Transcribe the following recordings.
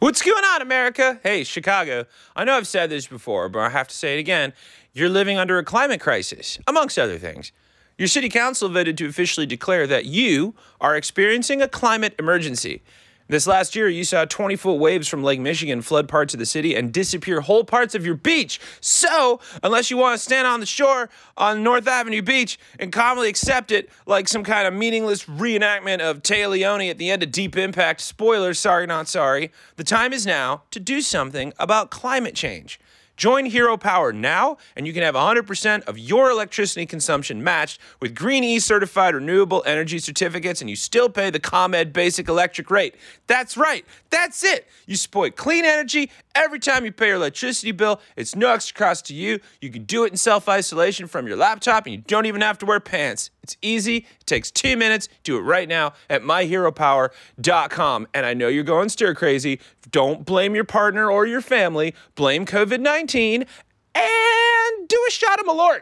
What's going on, America? Hey, Chicago. I know I've said this before, but I have to say it again. You're living under a climate crisis, amongst other things. Your city council voted to officially declare that you are experiencing a climate emergency. This last year, you saw 20-foot waves from Lake Michigan flood parts of the city and disappear whole parts of your beach. So, unless you want to stand on the shore on North Avenue Beach and calmly accept it like some kind of meaningless reenactment of Taya Leone at the end of Deep Impact, spoilers, sorry, not sorry, the time is now to do something about climate change. Join Hero Power now, and you can have 100% of your electricity consumption matched with Green E certified renewable energy certificates, and you still pay the ComEd basic electric rate. That's right. That's it. You support clean energy every time you pay your electricity bill. It's no extra cost to you. You can do it in self-isolation from your laptop, and you don't even have to wear pants. It's easy. It takes 2 minutes. Do it right now at myheropower.com. And I know you're going stir crazy. Don't blame your partner or your family. Blame COVID-19 and do a shot of Malort.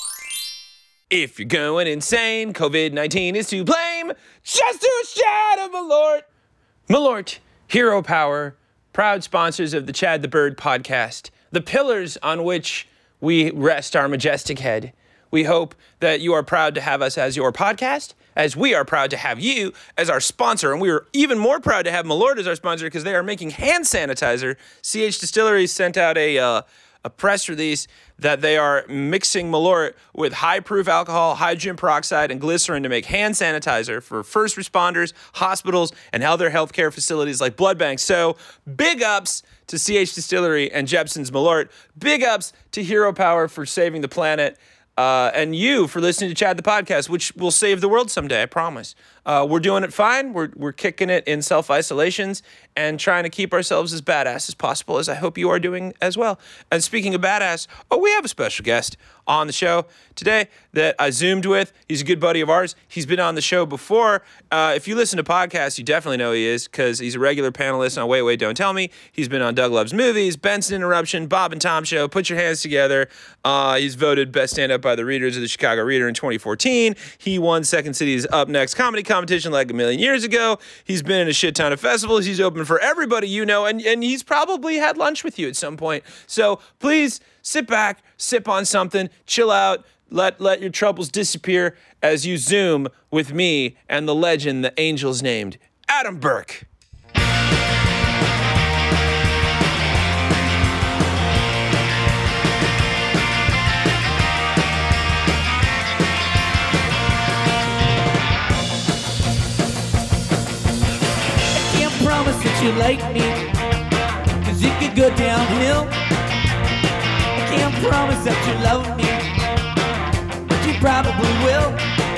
If you're going insane, COVID-19 is to blame. Just do a shot of Malort. Malort, Hero Power, proud sponsors of the Chad the Bird podcast, the pillars on which we rest our majestic head. We hope that you are proud to have us as your podcast, as we are proud to have you as our sponsor. And we are even more proud to have Malort as our sponsor because they are making hand sanitizer. CH Distillery sent out a press release that they are mixing Malort with high-proof alcohol, hydrogen peroxide, and glycerin to make hand sanitizer for first responders, hospitals, and other healthcare facilities like blood banks. So big ups to CH Distillery and Jepson's Malort. Big ups to Hero Power for saving the planet. And you for listening to Chad the Podcast, which will save the world someday, I promise. We're doing it fine. We're kicking it in self-isolations and trying to keep ourselves as badass as possible, as I hope you are doing as well. And speaking of badass, we have a special guest on the show today that I Zoomed with. He's a good buddy of ours. He's been on the show before. If you listen to podcasts, you definitely know he is because he's a regular panelist on Wait, Wait, Don't Tell Me. He's been on Doug Loves Movies, Benson Interruption, Bob and Tom Show, Put Your Hands Together. He's voted Best Stand-Up by the readers of the Chicago Reader in 2014. He won Second City's Up Next comedy competition like a million years ago. He's been in a shit ton of festivals. He's open for everybody you know, and he's probably had lunch with you at some point. So please sit back, sip on something, chill out, let your troubles disappear as you Zoom with me and the legend the Angels named Adam Burke. Promise that you like me, cause it could go downhill. I can't promise that you love me, but you probably will.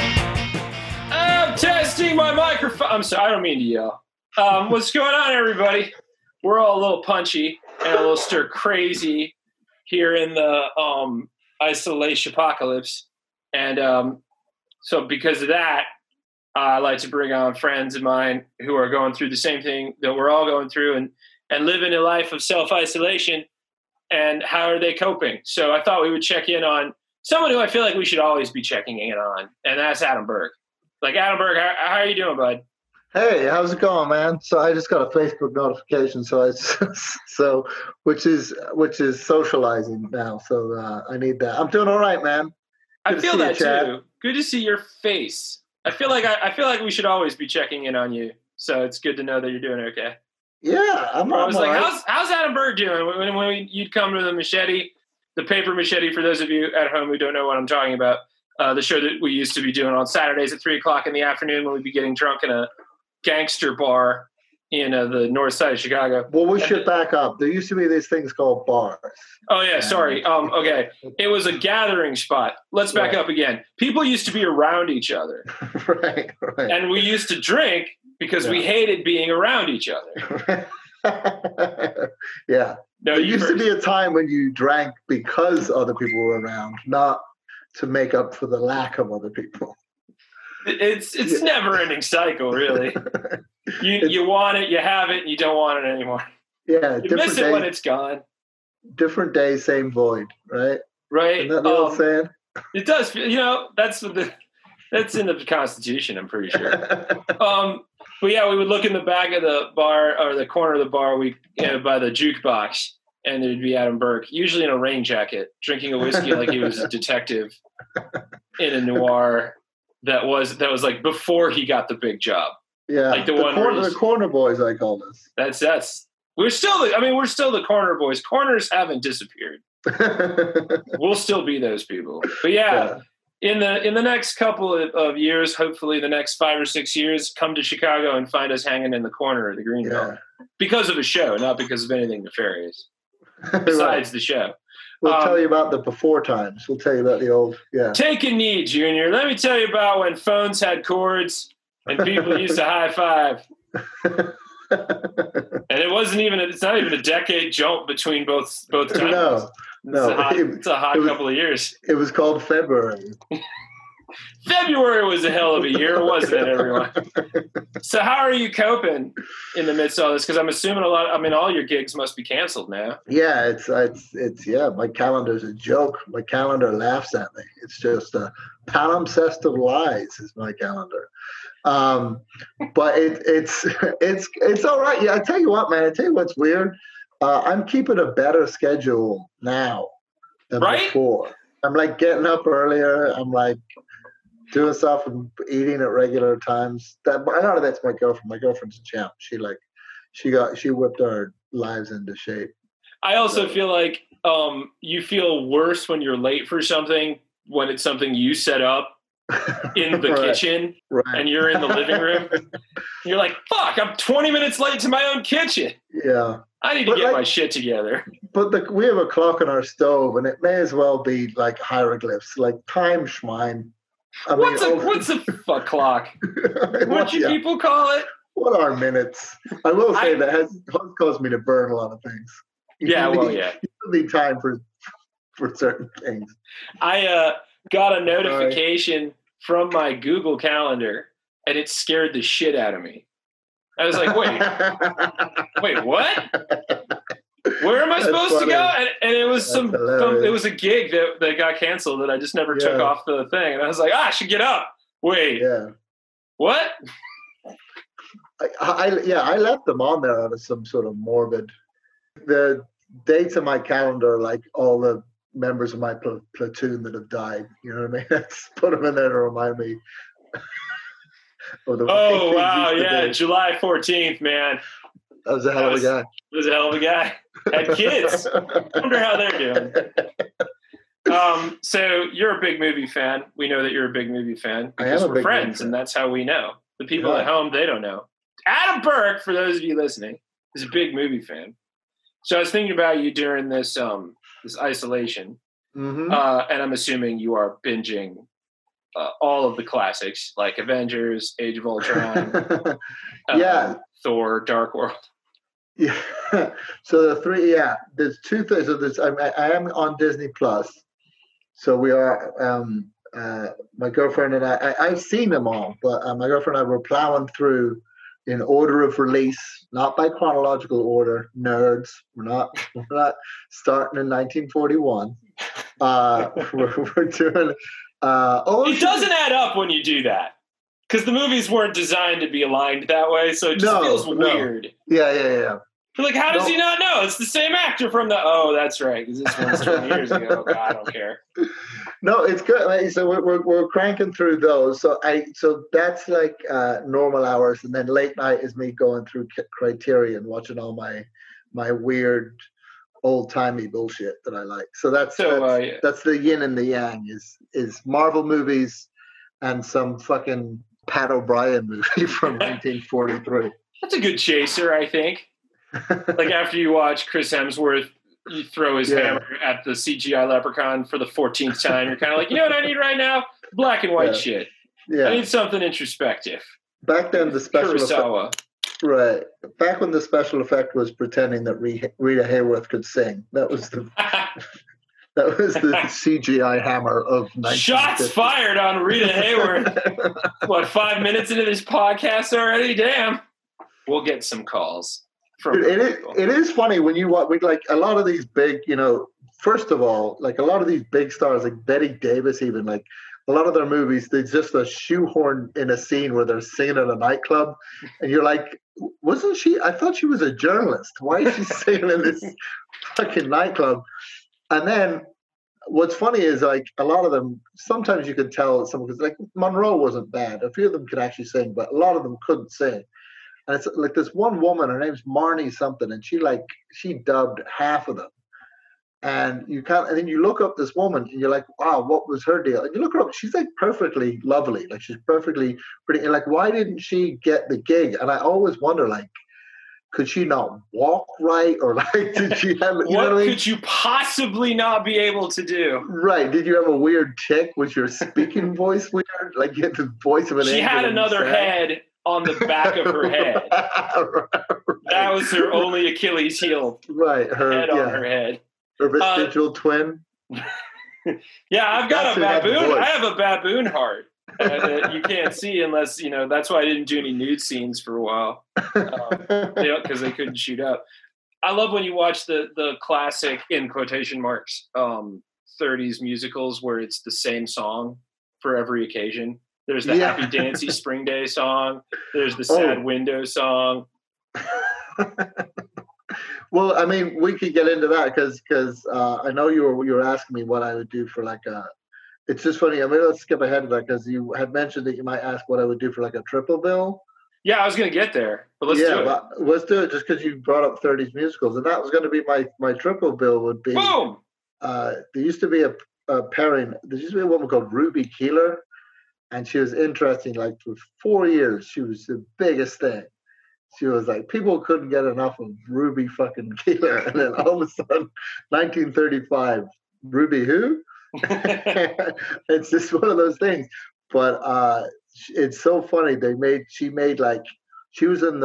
I'm testing my microphone. I'm sorry, I don't mean to yell. What's going on, everybody? We're all a little punchy and a little stir crazy here in the isolation apocalypse. And so because of that, I like to bring on friends of mine who are going through the same thing that we're all going through and living a life of self-isolation, and how are they coping? So I thought we would check in on someone who I feel like we should always be checking in on, and that's Adam Burke. Like, Adam Burke, how are you doing, bud? Hey, how's it going, man? So I just got a Facebook notification, which is socializing now. So I need that. I'm doing all right, man. I feel that too. Good to see your face. I feel like we should always be checking in on you. So it's good to know that you're doing okay. Yeah, I was like, right. how's Adam Burke doing? When you'd come to the machete, the paper machete, for those of you at home who don't know what I'm talking about, the show that we used to be doing on Saturdays at 3:00 in the afternoon when we'd be getting drunk in a gangster bar in the north side of Chicago. Well, we should back up. There used to be these things called bars. Oh, yeah, sorry. Okay. It was a gathering spot. Let's back up again. People used to be around each other. Right. And we used to drink because we hated being around each other. Yeah. No, there used to be a time when you drank because other people were around, not to make up for the lack of other people. It's a never-ending cycle, really. You want it, you have it, and you don't want it anymore. Yeah, you miss it when it's gone. Different day, same void, right? Right. Isn't that the old saying? It does. That's in the Constitution, I'm pretty sure. But yeah, we would look in the back of the bar or the corner of the bar, by the jukebox, and there'd be Adam Burke, usually in a rain jacket, drinking a whiskey like he was a detective in a noir that was like before he got the big job. Yeah, like the one where the corner boys, I call us. That's we're still the corner boys. Corners haven't disappeared. We'll still be those people. But yeah. In the next couple of years, hopefully the next 5 or 6 years, come to Chicago and find us hanging in the corner of the Greenbelt because of a show, not because of anything nefarious. Besides the show, we'll tell you about the before times. We'll tell you about the old. Take a knee, Junior. Let me tell you about when phones had cords and people used to high five. And it's not even a decade jump between both times. No, it's a hot couple of years. It was called February. February was a hell of a year, wasn't it, everyone? So how are you coping in the midst of all this? Because I'm assuming all your gigs must be canceled now. Yeah, it's my calendar's a joke. My calendar laughs at me. It's just a palimpsest of lies is my calendar. But it's all right. Yeah, I tell you what, man. I tell you what's weird. I'm keeping a better schedule now than before. I'm like getting up earlier. I'm like doing stuff and eating at regular times. A lot of that's my girlfriend. My girlfriend's a champ. She whipped our lives into shape. I also feel like you feel worse when you're late for something when it's something you set up in the kitchen and you're in the living room. You're like, fuck, I'm 20 minutes late to my own kitchen. Yeah. I need to get my shit together. But we have a clock on our stove, and it may as well be like hieroglyphs, like time schmine. What's a fuck clock? What do people call it? What are minutes? I will say that has caused me to burn a lot of things. You need time for certain things. I got a notification from my Google Calendar, and it scared the shit out of me. I was like, wait, what? Where am I supposed to go? And it was it was a gig that got canceled that I just never took off the thing. And I was like, I should get up. Wait, what? I left them on there out of some sort of morbid. The dates in my calendar, like all the members of my platoon that have died. You know what I mean? Let's put them in there to remind me. Oh, wow. Yeah. July 14th, man. That was a hell of a guy. It was a hell of a guy. Had kids. Wonder how they're doing. So you're a big movie fan. We know that you're a big movie fan because we're friends, and that's how we know. The people at home, they don't know. Adam Burke, for those of you listening, is a big movie fan. So I was thinking about you during this isolation, and I'm assuming you are binging all of the classics like Avengers, Age of Ultron, Thor, Dark World. Yeah. So there's two things. So I am on Disney Plus. So we are. My girlfriend and I've seen them all, but my girlfriend and I were plowing through in order of release, not by chronological order. Nerds. We're not starting in 1941. We're doing. It doesn't add up when you do that because the movies weren't designed to be aligned that way, so it just feels weird. Yeah. You're like, how does he not know? It's the same actor from the. Oh, that's right, because this one's 20 years ago. God, I don't care. No, it's good. So we're cranking through those. So that's like normal hours, and then late night is me going through Criterion, watching all my weird old timey bullshit that I like. So that's the yin and the yang is Marvel movies and some fucking Pat O'Brien movie from 1943. That's a good chaser, I think. Like after you watch Chris Hemsworth, you throw his hammer at the CGI leprechaun for the 14th time. You're kind of like, you know what I need right now? Black and white shit. Yeah. I need something introspective. Back then, the special effect. Right. Back when the special effect was pretending that Rita Hayworth could sing. That was the CGI hammer of 1950. Shots fired on Rita Hayworth. What, 5 minutes into this podcast already? Damn. We'll get some calls. It is funny when you watch like a lot of these big, first of all, like a lot of these big stars like Betty Davis, even like a lot of their movies, they just a shoehorn in a scene where they're singing at a nightclub, and you're like, wasn't she? I thought she was a journalist. Why is she singing in this fucking nightclub? And then what's funny is like a lot of them, sometimes you could tell some, because like Monroe wasn't bad. A few of them could actually sing, but a lot of them couldn't sing. And it's like this one woman, her name's Marnie something, and she dubbed half of them. And and then you look up this woman and you're like, wow, what was her deal? And you look her up, she's like perfectly lovely. Like she's perfectly pretty. And like, why didn't she get the gig? And I always wonder, like, could she not walk right? Or like, did she have, you know what I mean? Could you possibly not be able to do? Right. Did you have a weird tick? Was your speaking voice weird? Like you had the voice of an angel? She had another head on the back of her head. That was her only Achilles heel. Right. Head on her head. Her vestigial twin. Yeah, I've got a baboon. I have a baboon heart that you can't see unless, that's why I didn't do any nude scenes for a while. Because they couldn't shoot up. I love when you watch the classic, in quotation marks, 30s musicals where it's the same song for every occasion. There's the Happy Dancy Spring Day song. There's the Sad Window song. Well, I mean, we could get into that because I know you were asking me what I would do for like a. It's just funny. I mean, let's skip ahead of that because you had mentioned that you might ask what I would do for like a triple bill. Yeah, I was going to get there, but let's do it. Let's do it just because you brought up 30s musicals, and that was going to be my triple bill would be. Boom. There used to be a pairing. There used to be a woman called Ruby Keeler, and she was interesting. Like for 4 years, she was the biggest thing. She was like, people couldn't get enough of Ruby fucking Keeler. And then all of a sudden, 1935, Ruby who? It's just one of those things. But it's so funny. She was in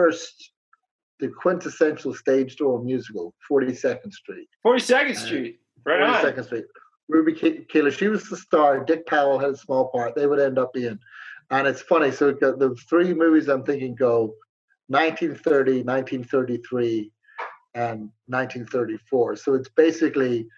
the quintessential stage door musical, 42nd Street. 42nd Street, right on. 42nd Street. Ruby Keeler, she was the star. Dick Powell had a small part. They would end up being. And it's funny. So the three movies I'm thinking go 1930, 1933, and 1934. So it's basically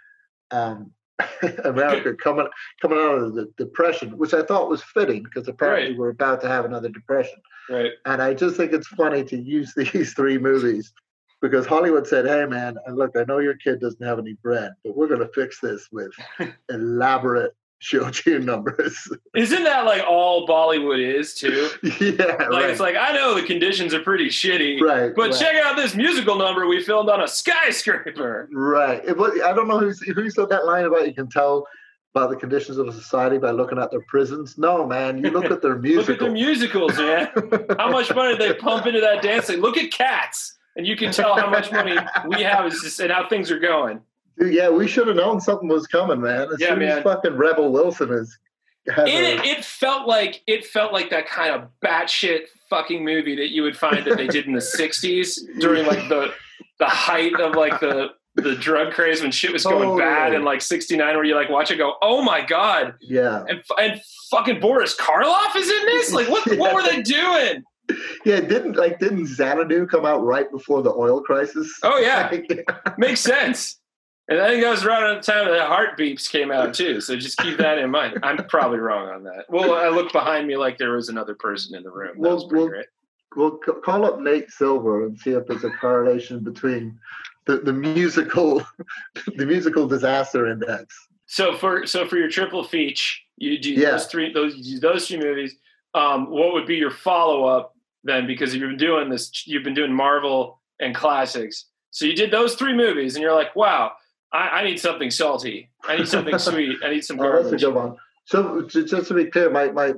America coming out of the Depression, which I thought was fitting because apparently we're about to have another Depression. Right. And I just think it's funny to use these three movies because Hollywood said, hey, man, and look, I know your kid doesn't have any bread, but we're going to fix this with elaborate show tune numbers. Isn't that like all Bollywood is too? Yeah, right. It's like, I know the conditions are pretty shitty, right? But check out this musical number we filmed on a skyscraper. Right. I don't know who said that line about you can tell about the conditions of a society by looking at their prisons. No, man, you look at their musicals. Look at their musicals, man. How much money they pump into that dancing? Look at Cats, and you can tell how much money we have and how things are going. Dude, yeah, we should have known something was coming, man. As soon as fucking Rebel Wilson it felt like that kind of batshit fucking movie that you would find that they did in the 60s during like the height of like the drug craze when shit was going bad in like 69, where you like watch it go, oh my god, yeah, and fucking Boris Karloff is in this. Like what were they doing? Yeah, didn't Xanadu come out right before the oil crisis? Oh yeah, makes sense. And I think that was around the time that Heart Beeps came out too. So just keep that in mind. I'm probably wrong on that. Well, I looked behind me like there was another person in the room. That was pretty great. We'll call up Nate Silver and see if there's a correlation between the musical disaster index. So for your triple feature, you do those three movies. What would be your follow up then? Because you've been doing Marvel and classics. So you did those three movies, and you're like, wow. I need something salty. I need something sweet. I need some garbage. That's a good one. So just to be clear,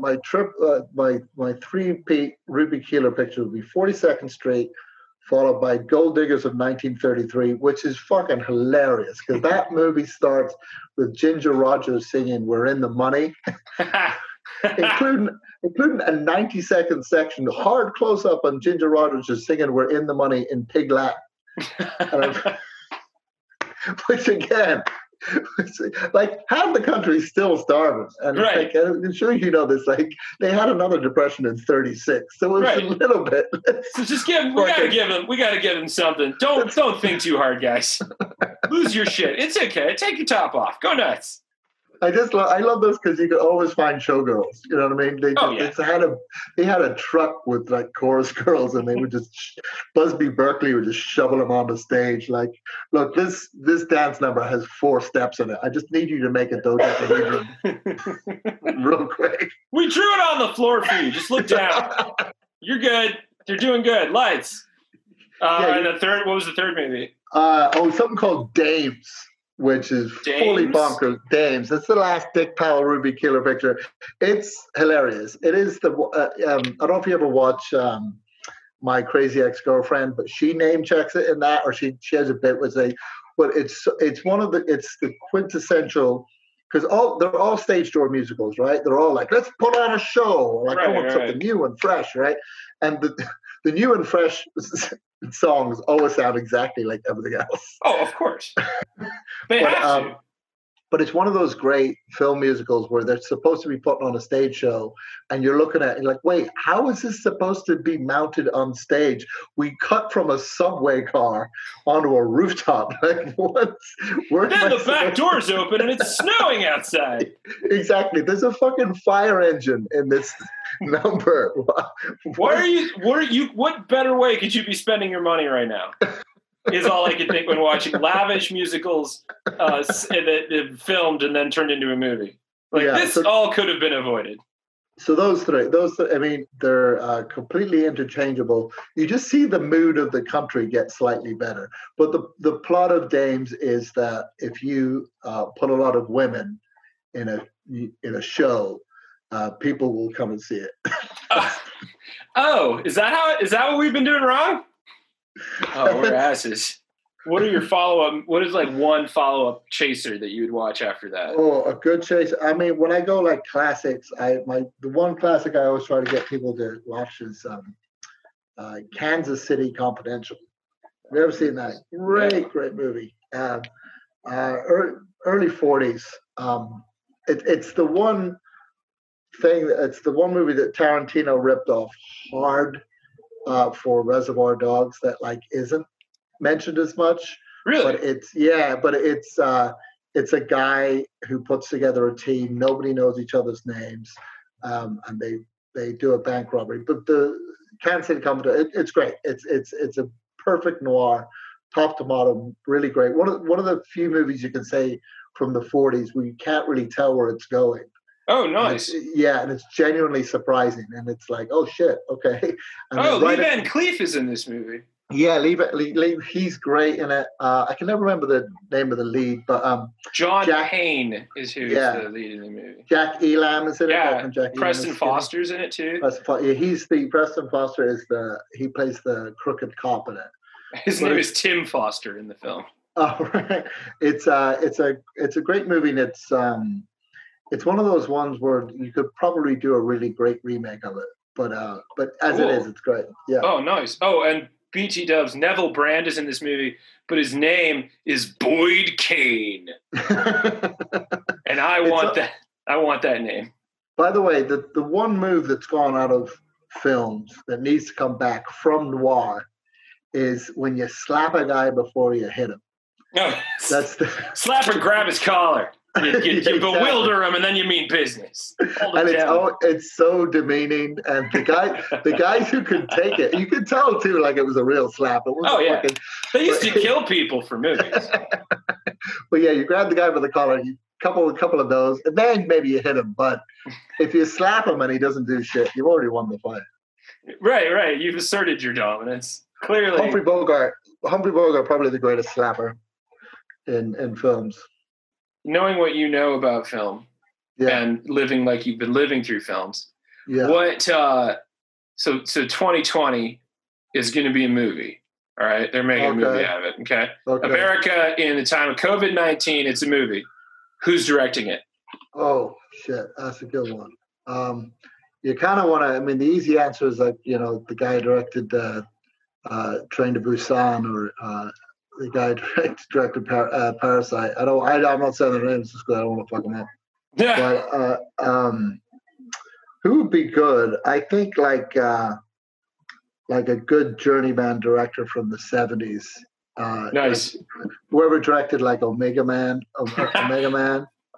my three-peat Ruby Keeler picture would be 42nd Street, followed by Gold Diggers of 1933, which is fucking hilarious because that movie starts with Ginger Rogers singing "We're in the Money," including a 90-second section, hard close-up on Ginger Rogers just singing "We're in the Money" in Pig Latin. Which again, like half the country's still starving, and like, I'm sure you know this. Like they had another depression in '36, so it was a little bit. So just we gotta give them something. Don't think too hard, guys. Lose your shit. It's okay. Take your top off. Go nuts. I love those because you could always find showgirls. You know what I mean? They had a truck with like chorus girls, and they would just Busby Berkeley would just shovel them on the stage. Like, look, this dance number has 4 steps in it. I just need you to make a dodecahedron real quick. We drew it on the floor for you. Just look down. You're good. You're doing good. Lights. And the third. What was the third movie? Something called Dames, which is fully bonkers. Dames. That's the last Dick Powell Ruby Keeler picture. It's hilarious. It is the. I don't know if you ever watch My Crazy Ex-Girlfriend, but she name checks it in that, or she has a bit with but it's the quintessential, because they're all stage door musicals, right? They're all like, let's put on a show, like come up with something new and fresh, right? And the new and fresh songs always sound exactly like everything else. Oh, of course. They have to. But it's one of those great film musicals where they're supposed to be putting on a stage show, and you're looking at it and you're like, wait, how is this supposed to be mounted on stage? We cut from a subway car onto a rooftop. Like, what? Then the back door's open and it's snowing outside. Exactly. There's a fucking fire engine in this number. What better way could you be spending your money right now? Is all I could think when watching lavish musicals that filmed and then turned into a movie. All could have been avoided. So those three, I mean, they're completely interchangeable. You just see the mood of the country get slightly better. But the plot of Dames is that if you put a lot of women in a show, people will come and see it. Is that what we've been doing wrong? Oh, we're asses. What are your follow-up? What is like one follow-up chaser that you would watch after that? Oh, a good chaser. I mean, when I go like classics, the one classic I always try to get people to watch is Kansas City Confidential. Have you ever seen that? Great movie. Early 40s. It's the one thing. It's the one movie that Tarantino ripped off hard. For Reservoir Dogs that like isn't mentioned as much. Really? But it's a guy who puts together a team. Nobody knows each other's names, and they do a bank robbery. But the Kansas City Confidential, it's great. It's a perfect noir, top to bottom, really great. One of the few movies you can say from the 40s where you can't really tell where it's going. Oh, nice. And it's genuinely surprising. And it's like, oh, shit, okay. And Lee Van Cleef is in this movie. Yeah, Lee, he's great in it. I can never remember the name of the lead, but... John Payne is who's the lead in the movie. Jack Elam is in it. Yeah, Preston Foster's in it, too. Preston Foster he plays the crooked cop in it. His name is Tim Foster in the film. Oh, right. It's a great movie, and it's one of those ones where you could probably do a really great remake of it, but as it is, it's great. Yeah. Oh, nice. Oh, and BT Dubs, Neville Brand is in this movie, but his name is Boyd Kane, and I want that name. By the way, the one move that's gone out of films that needs to come back from noir is when you slap a guy before you hit him. No, slap and grab his collar. You bewilder him, and then you mean business. And it's so demeaning. And the guys who could take it, you could tell too, like it was a real slap. It wasn't they used to kill people for movies. But yeah, you grab the guy by the collar, you couple of those, and then maybe you hit him. But if you slap him and he doesn't do shit, you've already won the fight. Right. You've asserted your dominance. Clearly, Humphrey Bogart, probably the greatest slapper in films. Knowing what you know about film and living like you've been living through films, what so 2020 is going to be a movie. All right, they're making a movie out of it. Okay, America in the time of COVID-19, it's a movie. Who's directing it? Oh shit, that's a good one. You kind of want to. I mean, the easy answer is like the guy directed Train to Busan or. The guy directed Parasite. I'm not saying their names just because I don't want to fuck them up. Yeah. But who would be good? I think like a good journeyman director from the 70s. Nice. Like, whoever directed like Omega Man.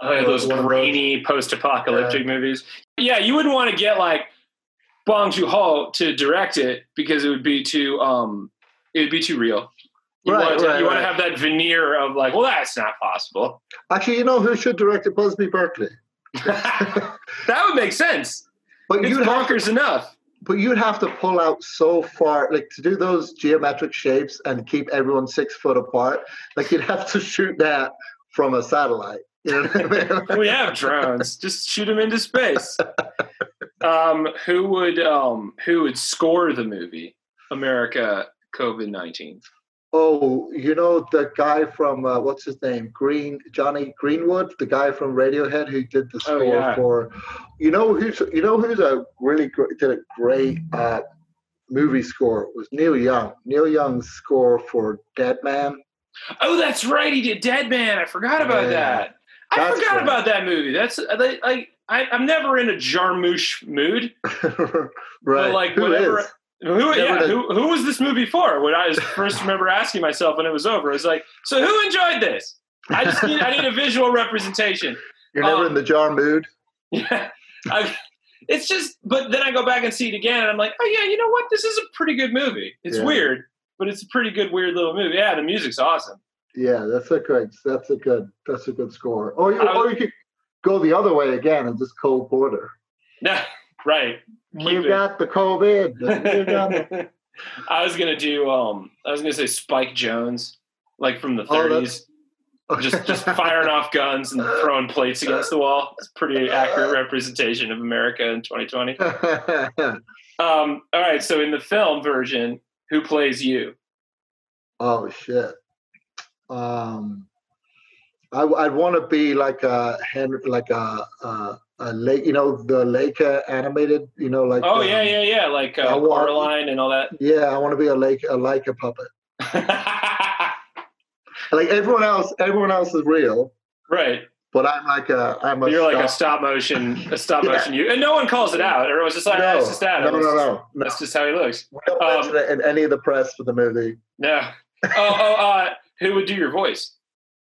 those One of those. grainy post-apocalyptic movies. Yeah, you wouldn't want to get like Bong Joon-ho to direct it because it would be too real. You want to have that veneer of like, well, that's not possible. Actually, you know who should direct it? Busby Berkeley. That would make sense. But It's bonkers enough. But you'd have to pull out so far, like to do those geometric shapes and keep everyone 6 foot apart. Like you'd have to shoot that from a satellite. You know what I mean? We have drones. Just shoot them into space. Who would score the movie America COVID-19? Oh, you know the guy from what's his name? Johnny Greenwood, the guy from Radiohead who did the score for. You know who's a really did a great movie score was Neil Young. Neil Young's score for Dead Man. Oh, that's right. He did Dead Man. I forgot about that. I forgot about that movie. That's like I'm never in a Jarmusch mood. Right. But like Who whatever. is? Who was this movie for? When I first remember asking myself when it was over, it's like, so who enjoyed this? I need a visual representation. You're never in the jar mood. Yeah, it's just. But then I go back and see it again, and I'm like, oh yeah, you know what? This is a pretty good movie. It's weird, but it's a pretty good weird little movie. Yeah, the music's awesome. Yeah, that's a good score. Or you could go the other way again and just Cole Porter. Yeah, right. You got the COVID. I was gonna say Spike Jonze, like from the 30s, just firing off guns and throwing plates against the wall. It's a pretty accurate representation of America in 2020. All right, so in the film version, who plays you? Oh shit. I'd want to be like a Henry, like a lake, the Leica animated, like. Oh yeah, like Coraline and all that. Yeah, I want to be a Leica puppet. Like everyone else is real, right? But you're like a stop motion, you, and no one calls it out. Everyone's just like, no, it's just Adam. No. That's just how he looks. We don't mention it in any of the press for the movie. No. Who would do your voice?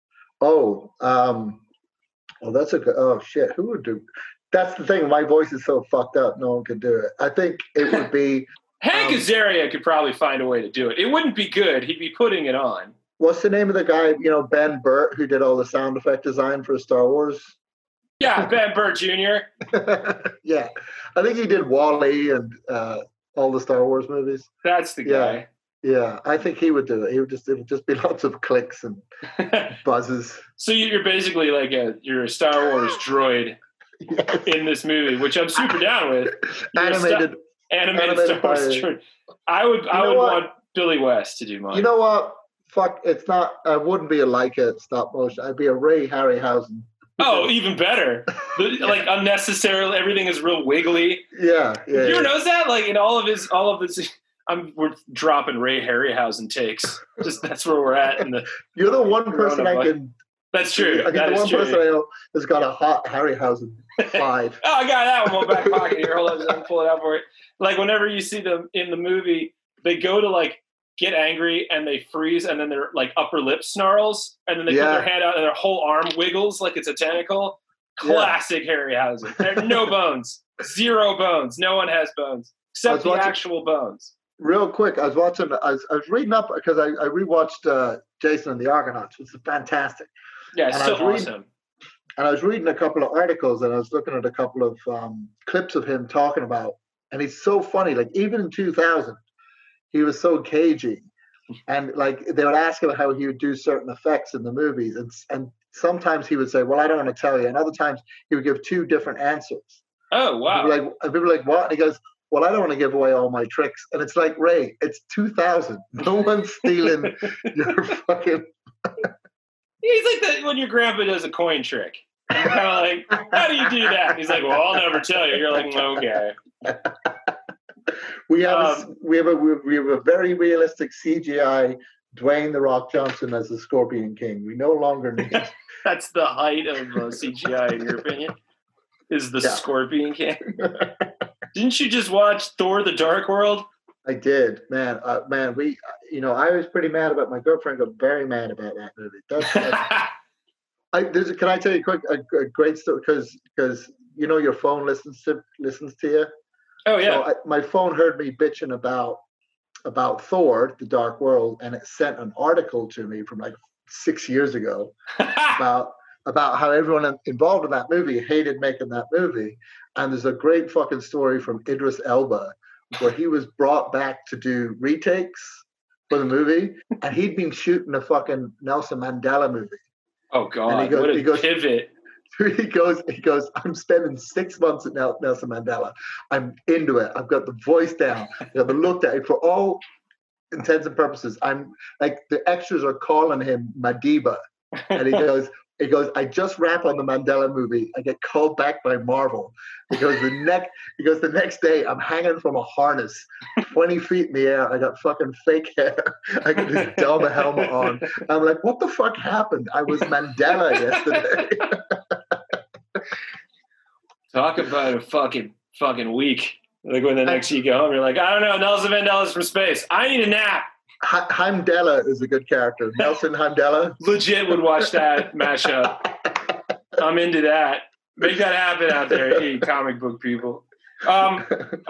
That's a good. Oh shit, who would do? That's the thing. My voice is so fucked up. No one could do it. I think it would be. Hank Azaria could probably find a way to do it. It wouldn't be good. He'd be putting it on. What's the name of the guy? Ben Burt, who did all the sound effect design for Star Wars. Yeah, Ben Burt Jr. Yeah, I think he did WALL-E and all the Star Wars movies. That's the guy. Yeah, I think he would do it. It would just be lots of clicks and buzzes. So you're basically like you're a Star Wars droid in this movie, which I'm super down with. Animated Star Wars droid. I would want Billy West to do mine. You know what? Fuck, it's not. I wouldn't be a Leica stop motion. I'd be a Ray Harryhausen. Oh, even better. Like unnecessarily, everything is real wiggly. Yeah. You ever notice that? Like in all of this. We're dropping Ray Harryhausen takes. Just that's where we're at. You're the one person I can. That's true. I think the one person I know has got a hot Harryhausen vibe. Oh, I got that one in my back pocket here. Hold on, I'll pull it out for you. Like whenever you see them in the movie, they go to like get angry and they freeze, and then their like upper lip snarls, and then they put their hand out and their whole arm wiggles like it's a tentacle. Classic Harryhausen. There are no bones, 0 bones. No one has bones except the actual bones. Real quick, I was reading up because I rewatched Jason and the Argonauts, which is fantastic. Yeah, it's so awesome. And I was reading a couple of articles, and I was looking at a couple of clips of him talking about, and he's so funny. Like even in 2000, he was so cagey, and like they would ask him how he would do certain effects in the movies, and sometimes he would say, "Well, I don't want to tell you," and other times he would give 2 different answers. Oh wow! People were like, "What?" And he goes, "Well, I don't want to give away all my tricks." And it's like, Ray, it's 2000. No one's stealing your fucking. He's like that when your grandpa does a coin trick. You're kind of like, how do you do that? He's like, well, I'll never tell you. You're like, okay. We have a very realistic CGI Dwayne "The Rock" Johnson as the Scorpion King. We no longer need. That's the height of CGI, in your opinion. Is the Scorpion King? Didn't you just watch Thor: The Dark World? I did, man. We, I was pretty mad about. My girlfriend got very mad about that movie. Can I tell you a great story? Because you know your phone listens to you. Oh yeah. So my phone heard me bitching about Thor: The Dark World, and it sent an article to me from like 6 years ago about how everyone involved in that movie hated making that movie. And there's a great fucking story from Idris Elba where he was brought back to do retakes for the movie, and he'd been shooting a fucking Nelson Mandela movie. Oh God! What a pivot! He goes. I'm spending 6 months at Nelson Mandela. I'm into it. I've got the voice down. I've got the look down. For all intents and purposes, I'm like the extras are calling him Madiba, and he goes. I just wrap on the Mandela movie. I get called back by Marvel. The next day I'm hanging from a harness 20 feet in the air. I got fucking fake hair. I got this dumb helmet on. I'm like, what the fuck happened? I was Mandela yesterday. Talk about a fucking week. Like when the next you go home, you're like, I don't know, Nelson Mandela's from space. I need a nap. Heimdalla is a good character. Nelson Heimdalla. Legit would watch that mashup. I'm into that. Make that happen out there, hey, comic book people. I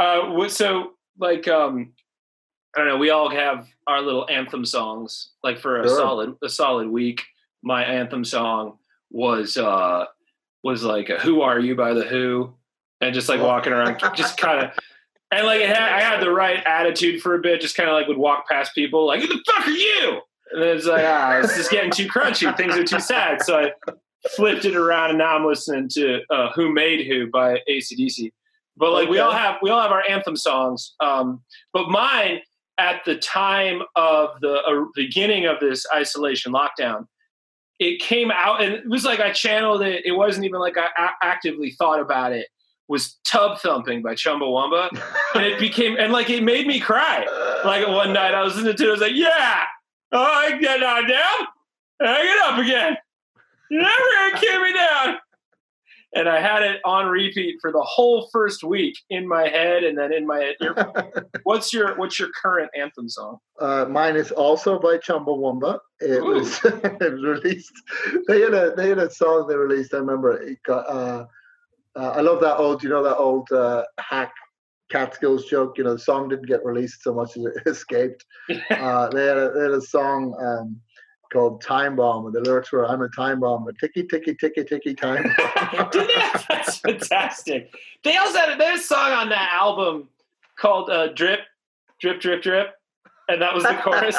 don't know. We all have our little anthem songs. Like for a solid week, my anthem song was like "Who Are You" by the Who, and just like walking around, just kind of. And like I had the right attitude for a bit, just kind of like would walk past people like, who the fuck are you? And then it's like, it's just getting too crunchy. Things are too sad. So I flipped it around and now I'm listening to Who Made Who by AC/DC. But like we all have our anthem songs. But mine at the time of the beginning of this isolation lockdown, it came out and it was like I channeled it. It wasn't even like I actively thought about it. Was Tub Thumping by Chumbawamba. And it made me cry. Like one night I was listening to it, I was like, yeah, I can get knocked down, and I get up again. You're never gonna keep me down. And I had it on repeat for the whole first week in my head and then in my ear. What's your current anthem song? Mine is also by Chumbawamba. It was released. They had a song they released. I remember it got. I love that old hack Catskills joke. You know, the song didn't get released so much as it escaped. They had a song called Time Bomb, and the lyrics were, "I'm a time bomb, a ticky, ticky, ticky, ticky time bomb." That's fantastic. They also had a song on that album called Drip, Drip, Drip, Drip, and that was the chorus.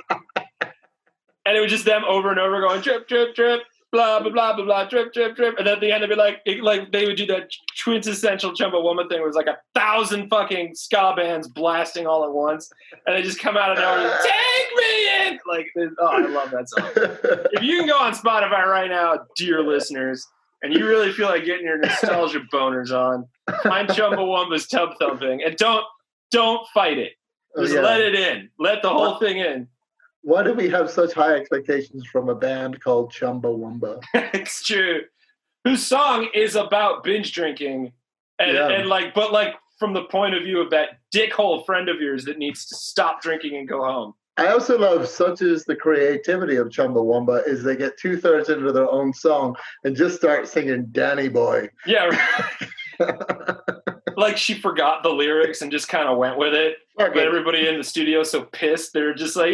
And it was just them over and over going, drip, drip, drip. Blah blah blah blah blah, drip drip drip, and at the end it'd be like they would do that quintessential Chumbawamba thing, where it was like 1,000 fucking ska bands blasting all at once, and they just come out of nowhere, take me in, like, I love that song. If you can go on Spotify right now, dear listeners, and you really feel like getting your nostalgia boners on, find Chumbawamba's Tub Thumping, and don't fight it, just let it in, let the whole thing in. Why do we have such high expectations from a band called Chumbawamba? It's true. Whose song is about binge drinking and from the point of view of that dickhole friend of yours that needs to stop drinking and go home. I also love, such is the creativity of Chumbawamba, is they get 2/3 into their own song and just start singing Danny Boy. Yeah. Like she forgot the lyrics and just kind of went with it. But everybody in the studio so pissed. They're just like,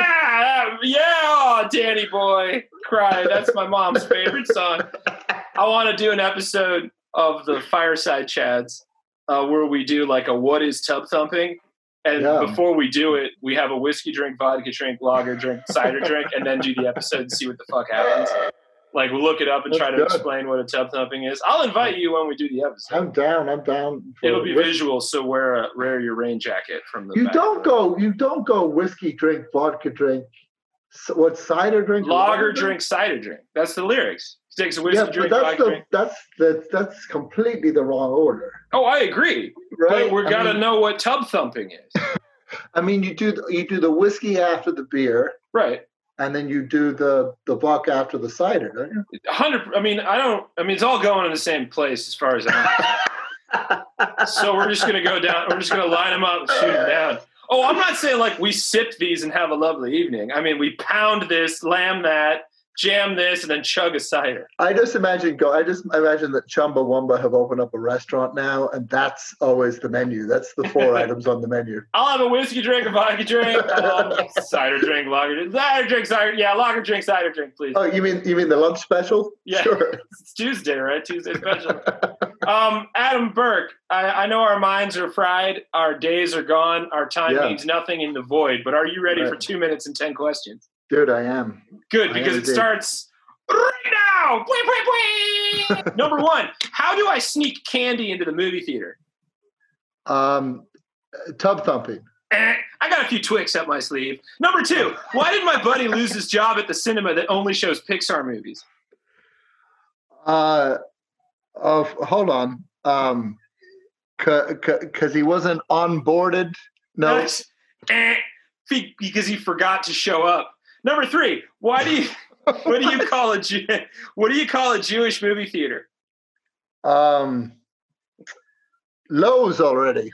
yeah, Danny Boy, cry. That's my mom's favorite song. I want to do an episode of the Fireside Chads where we do like a What is Tub Thumping? And before we do it, we have a whiskey drink, vodka drink, lager drink, cider drink, and then do the episode and see what the fuck happens. Like, we'll look it up and try to explain what a tub thumping is. I'll invite you when we do the episode. I'm down. It'll be visual, so wear your rain jacket from the You don't go whiskey drink, vodka drink, what, cider drink? Lager drink, cider drink. That's the lyrics. He takes a whiskey drink, vodka drink. That's completely the wrong order. Oh, I agree. Right? But we got to know what tub thumping is. I mean, you do the whiskey after the beer. Right. And then you do the vodka after the cider, don't you? 100. I mean, it's all going in the same place as far as I'm concerned. So we're just going to go down. We're just going to line them up and shoot them down. Oh, I'm not saying like we sip these and have a lovely evening. I mean, we pound this, lamb that, jam this, and then chug a cider. I just imagine that Chumbawamba have opened up a restaurant now, and that's always the menu. That's the 4 items on the menu. I'll have a whiskey drink, a vodka drink, cider drink, lager drink, cider. Yeah, lager drink, cider drink, please. Oh, you mean the lunch special? Yeah, Sure. It's Tuesday, right? Tuesday special. Adam Burke, I know our minds are fried, our days are gone, our time means nothing in the void, but are you ready for 2 minutes and 10 questions? Dude, I am. Good, because it starts right now. Wee, wee, wee. Number 1, how do I sneak candy into the movie theater? Tub thumping. I got a few Twix up my sleeve. Number 2, why did my buddy lose his job at the cinema that only shows Pixar movies? Hold on. Because he wasn't onboarded. No. Because he forgot to show up. Number 3, what do you call a Jewish movie theater? Lowe's already.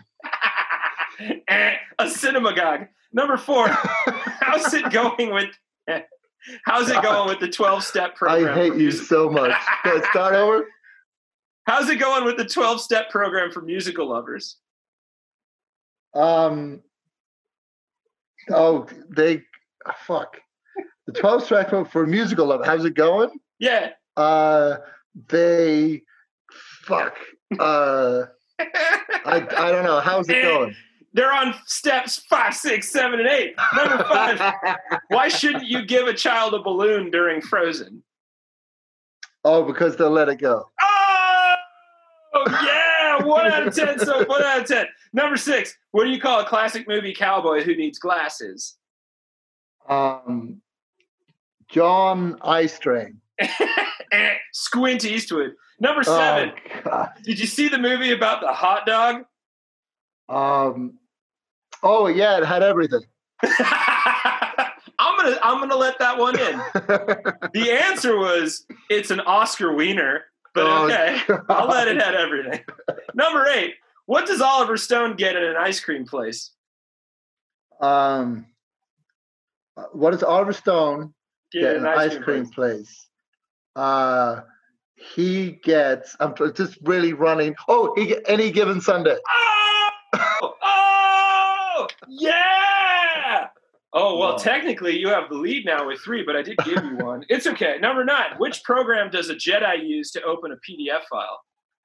A synagogue. Number 4, how's it going with the 12-step program? I hate you so much. Let's start over. How's it going with the 12-step program for musical lovers? The 12-step program for musical lovers. How's it going? Yeah. I don't know. How's it going? They're on steps 5, 6, 7, and 8. Number 5, why shouldn't you give a child a balloon during Frozen? Oh, because they'll let it go. Oh, yeah, 1 out of 10. So 1 out of 10. Number 6, what do you call a classic movie cowboy who needs glasses? John Eyestring. Squint Eastwood. Number 7, did you see the movie about the hot dog? Oh yeah, it had everything. I'm gonna let that one in. The answer was it's an Oscar wiener, but okay, God. I'll let it have everything. Number 8, what does Oliver Stone get in an ice cream place? What does Oliver Stone get in an ice cream place? He gets. I'm just really running. Oh, he get Any Given Sunday. Oh, yeah. Oh, well, technically you have the lead now with 3, but I did give you one. It's okay. Number 9, which program does a Jedi use to open a PDF file?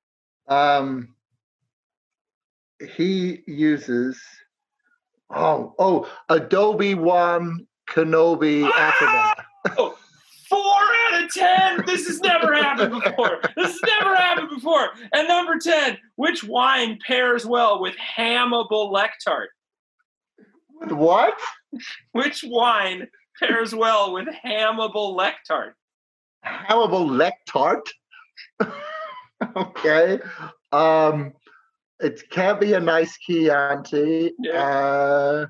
He uses Adobe One Kenobi Acrobat. 4 out of 10. This has never happened before. And number 10, which wine pairs well with Hannibal Lectart? What? Which wine pairs well with Hannibal Lectart? Hannibal Lectart? Okay. It can't be a nice Chianti. Yeah.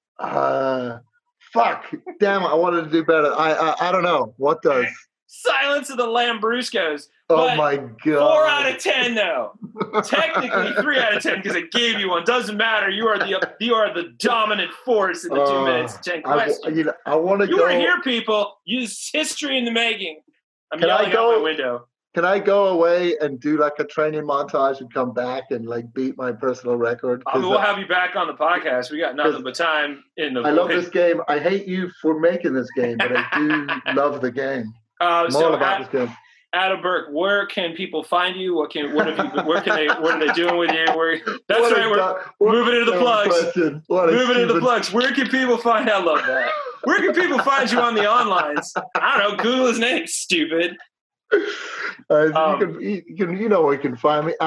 Fuck. Damn, I wanted to do better. I don't know. What does? Silence of the Lambruscos. Oh my God. 4 out of 10 though. Technically 3 out of 10 because I gave you one. Doesn't matter. You are the dominant force in the 2 minutes and 10 questions. I want to go. You were here, people. Use history in the making. I'm yelling out my window. Can I go away and do like a training montage and come back and like beat my personal record? We'll have you back on the podcast. We got nothing but time in the. I love this game. I hate you for making this game, but I do love the game. I'm all about this game. Adam Burke, where can people find you? What are they doing with you? We're moving into the plugs. Moving into the plugs. Where can people find? I love that. Where can people find you on the onlines? I don't know. Google his name, stupid. You know where you can find me.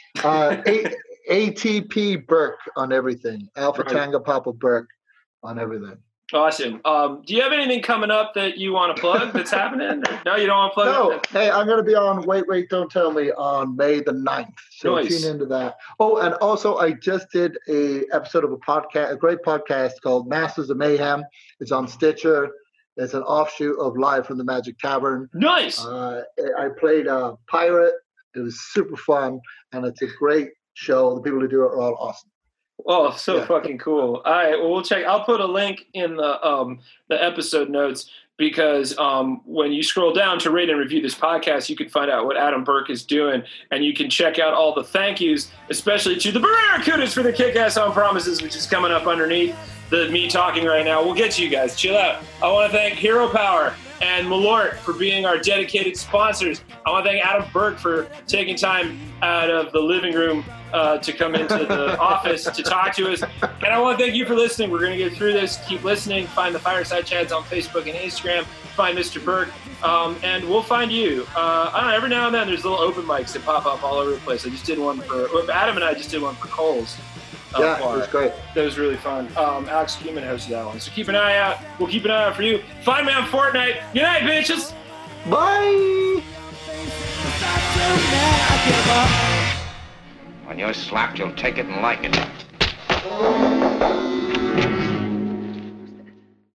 ATP Burke on everything. Alpha Tango Papa Burke on everything. Awesome. Do you have anything coming up that you want to plug that's happening? No, you don't want to plug? No. Hey, I'm going to be on Wait, Don't Tell Me on May the 9th. So tune into that. Oh, and also I just did a episode of a great podcast called Masters of Mayhem. It's on Stitcher. It's an offshoot of Live from the Magic Tavern. Nice. I played a pirate. It was super fun, and it's a great show. The people who do it are all awesome. Oh, so fucking cool. All right, well, we'll check. I'll put a link in the episode notes. because when you scroll down to rate and review this podcast, you can find out what Adam Burke is doing, and you can check out all the thank yous, especially to the Barracudas for the kick-ass on promises, which is coming up underneath me talking right now. We'll get to you guys. Chill out. I want to thank Hero Power and Malort for being our dedicated sponsors. I want to thank Adam Burke for taking time out of the living room to come into the office to talk to us. And I want to thank you for listening. We're going to get through this. Keep listening. Find the Fireside Chats on Facebook and Instagram. Find Mr. Burke. And we'll find you. I don't know, every now and then there's little open mics that pop up all over the place. I just did one Adam and I just did one for Cole's. Yeah, it was great. That was really fun. Alex Keeman hosted that one. So keep an eye out. We'll keep an eye out for you. Find me on Fortnite. Good night, bitches. Bye. When you're slapped, you'll take it and like it.